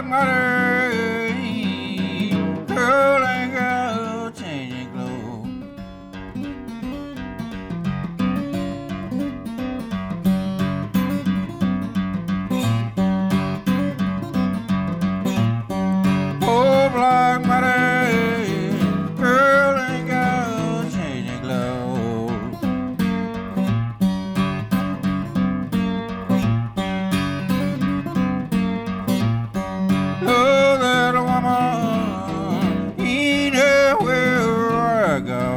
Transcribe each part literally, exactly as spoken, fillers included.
money, girl ain't got a changing clothes. Oh, black money, girl ain't got a changing clothes. Oh, that woman, anywhere I go.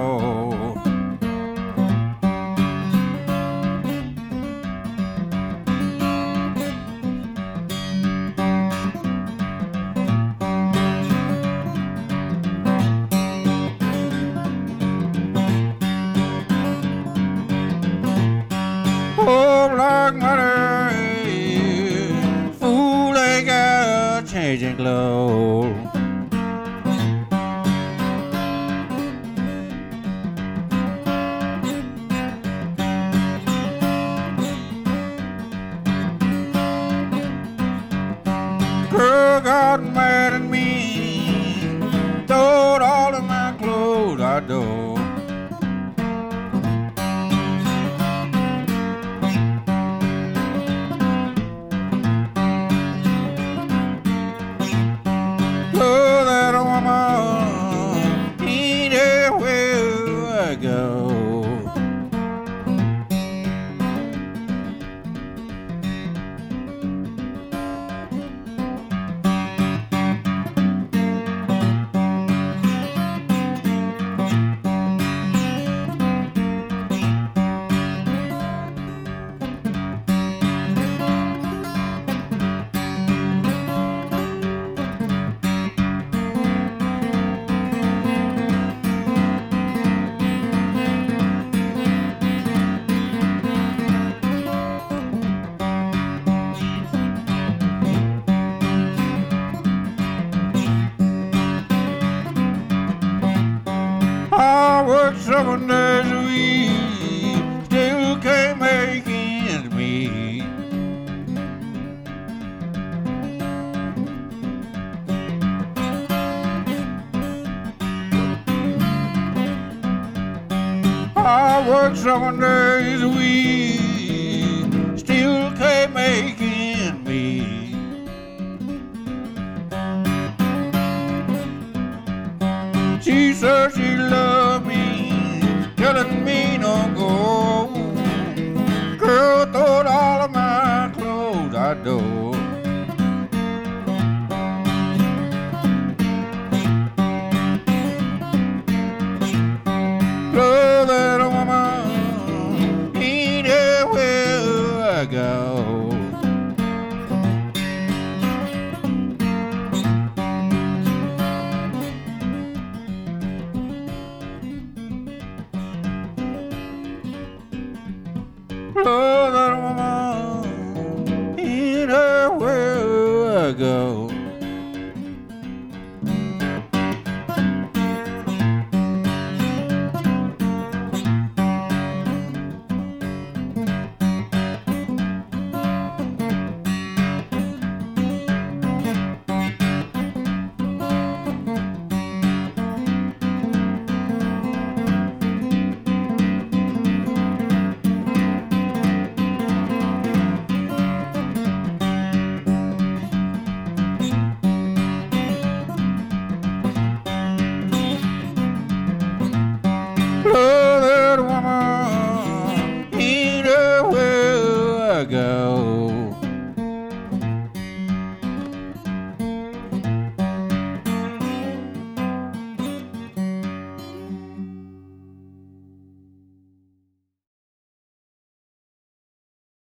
Oh, black money, fool ain't got a changing clothes. Girl got mad at me, throwed all of my clothes out door. Oh, that woman, anywhere I go. I work seven days a week, still can't make ends meet. I work seven days a week, still can't make ends meet. She said she loved me, telling me no go. Girl throwed all of my clothes out door. Love that woman, anywhere I go. Love that woman, anywhere I go.